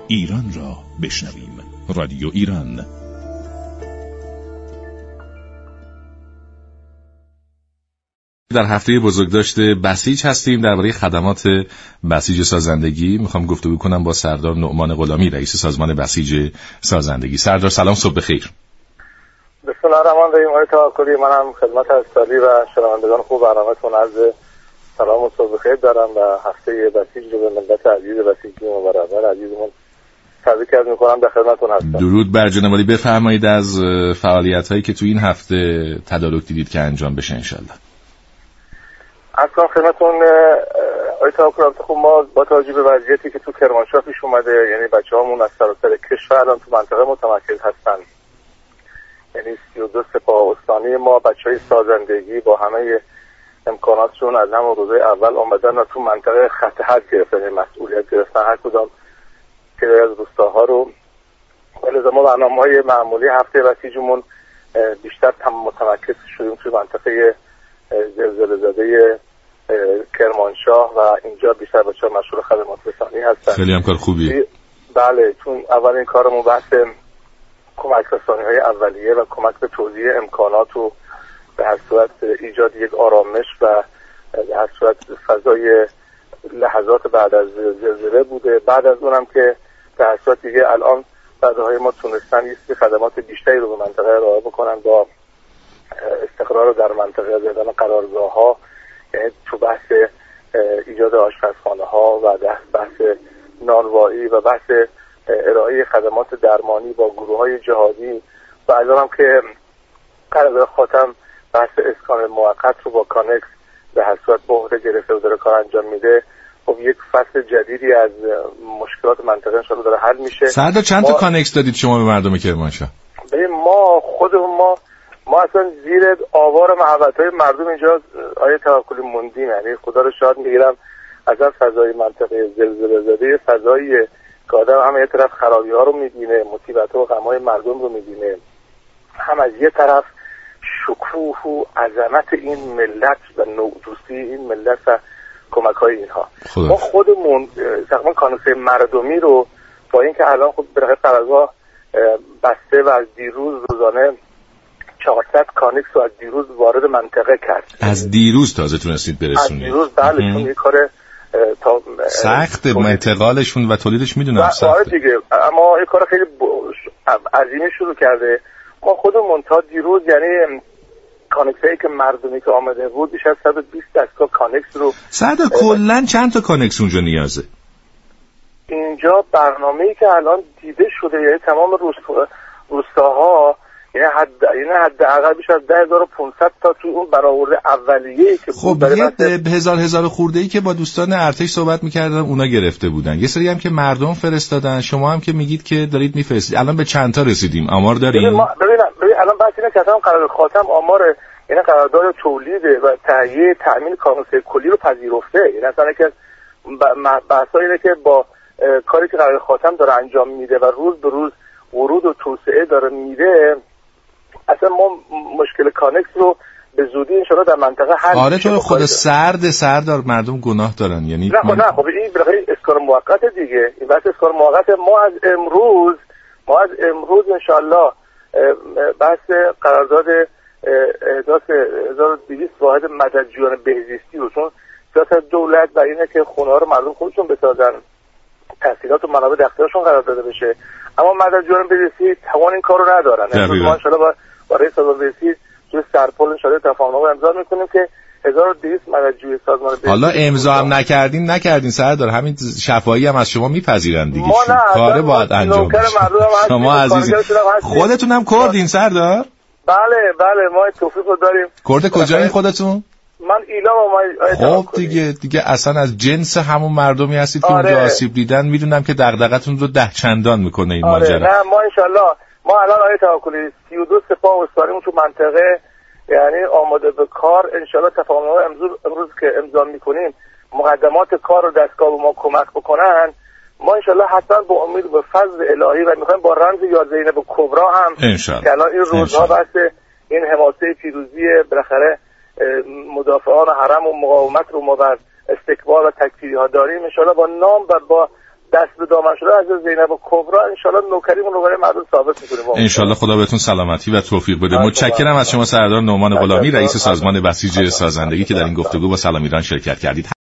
ایران را بشنویم. رادیو ایران. در هفته بزرگداشت بسیج هستیم. درباره خدمات بسیج سازندگی میخوام گفتگو کنم با سردار نعمان غلامی، رئیس سازمان بسیج سازندگی. سردار سلام، صبح بخیر. بسم الله الرحمن الرحیم. آقای توکلی، منم خدمت استادی و شنوندگان خوب برنامه‌تون عرض سلام و صبح بخیر دارم و هفته بسیج رو به ملت عزیز بسیجی و برادر عزیزمون تبریک عرض می‌کنم. در خدمتتون هستم. درود بر جناب عالی. بفرمایید از فعالیت‌هایی که تو این هفته تدارک دیدید که انجام بشه ان شاءالله. اصلا خدمتتون آقای توکلی، خب ما با توجه به وضعیتی که تو کرمانشاه پیش اومده، یعنی بچه‌هامون از سراسر کشور الان تو منطقه متمرکز هستن، یعنی 32 سپاه استانی ما بچهای سازندگی با همه امکاناتشون از همون روزهای اول آمدن و تو منطقه خط حد گرفتن، مسئولیت گرفتن هر کدام که از روستاها رو. ولی ما برنامه‌های معمولی هفته بسیجمون بیشتر متمرکز شدیم توی منطقه زلزله زده کرمانشاه و اینجا بیشتر بچه‌ها مشغول خدمات رسانی هستن. خیلی هم کار خوبیه. بله، چون اولین کارمون بحث کمک رسانی‌های اولیه و کمک به توزیع امکانات و به هر صورت ایجاد یک آرامش و به هر صورت فضای لحظات بعد از زلزله بوده. بعد از اونم که به هر صورت دیگه الان بعدهای ما تونستن یه خدمات بیشتری رو به منطقه ارائه بکنن با استقرار در منطقه، زدن قرارگاه‌ها، یعنی تو بحث ایجاد آشپزخانه‌ها و بحث نانوایی و بحث ارائه خدمات درمانی با گروه‌های جهادی و از هم که قرارگاه خاتم بحث اسکان موقت رو با کانکس به هر صورت به عهده گرفته و داره کار انجام میده. خب یک فصل جدیدی از مشکلات منطقه انشاءالله داره حل میشه. سردار چند تا کانکس دادید شما به مردم کرمانشاه؟ ببین ما اصلا زیر آوار محبت‌های مردم اینجا آیه توکلی موندیم، یعنی خدا رو شاد میگیرم از این فضای منطقه زلزله زده، فضایی که آدم هم یه طرف خرابی‌ها رو می‌بینه، مصیبت‌ها و غم‌های مردم رو می‌بینه، هم از یه طرف شکوه و عظمت این ملت و نوع‌دوستی این ملت و کمک‌های اینها. ما خودمون تقریبا کانکس مردمی رو با اینکه الان خود به قرارگاه بسته و از دیروز روزانه 400 کانکس رو از دیروز وارد منطقه کرد. از دیروز تازه تونستید برسونید؟ از دیروز بله، چون یه کار سخت انتقالشون و تولیدش میدونم سخته دیگه، اما یه کار خیلی عظیمی شروع کرده. ما خودمون تا دیروز یعنی کانکسایی که مردمی که آمده بود بیش از 120 دستگاه کانکس رو سردار کلا چند تا کانکس اونجا نیازه؟ اینجا برنامه‌ای که الان دیده شده یعنی تمام روستاها یعنی حداقل بیش از 10500 تا تو اون برآورده اولیه‌ای که خب یه هزار خورده‌ای که با دوستان ارتش صحبت می‌کردن اونا گرفته بودن، یه سری هم که مردم فرستادن، شما هم که میگید که دارید می‌فرستید. الان به چند تا رسیدیم؟ آمار داریم؟ ببین الان بحث اینه که اصلا قرار خاتم آمار یعنی قرارداد تولید و تهیه تامین کانکس کلی رو پذیرفته. یعنی اصلا که بحثایی اینه که با کاری که قرار خاتم داره انجام میده و روز به روز ورود و توسعه داره میده، اصلا ما مشکل کانکس رو به زودی انشاءالله در منطقه حل. آره تو خود سردار مردم گناه دارن، یعنی نه خب این برای اسکار موقت دیگه، این بحث اسکار موقت. ما از امروز انشاءالله بحث قرارداد احداث 1200 واحد مددجویان بهزیستی رو، چون سیاست دولت و اینه که خونه‌ها رو مردم خودشون بسازن، تحصیلات و منابع در اختیارشون قرار داده بشه، اما مددجویان بهزیستی توان این کارو ندارن. ما انشاءالله با رئیس سازمان بهزیستی توی سرپل انشاءالله تفاهم‌نامه امضا می‌کنیم که 1200 مددجوی سازمان بهزیستی. حالا امضا هم نکردین سردار، همین شفاهی هم از شما میپذیرن دیگه. کار باید انجام بشه. شما عزیزی خودتون هم کردین سردار؟ بله ما توفیق رو داریم. کرد کجایین خودتون؟ من ایلام. خب دیگه اصلا از جنس همون مردمی هستید که اونجا آسیب دیدن. میدونم که دغدغتون رو 10 چندان میکنه این ماجرا. نه ما انشالله الان آیه توکلی 32 سپاه استانیمون تو منطقه یعنی آماده به کار. انشالله تفاهم‌نامه امروز که امضا میکنیم مقدمات کار رو دستگاه به ما کمک بکنن. ما انشالله حتما با امید به فضل الهی و میخوایم با رمز یا زینب کبرا هم که الان این روزها بحث این حماسه پیروزی بالاخره مدافعان حرم و مقاومت رو ما بر استکبار و تکفیری ها داریم، انشالله با نام و با دست به دامن شده از زینب کبرا ان شاء الله نوکریمون رو برای مردم ثابت می‌کنیم. ان شاء الله خدا بهتون سلامتی و توفیق بده. متشکرم از شما سردار نعمان غلامی، رئیس سازمان بسیج سازندگی که در این گفتگو با سلام ایران شرکت کردید.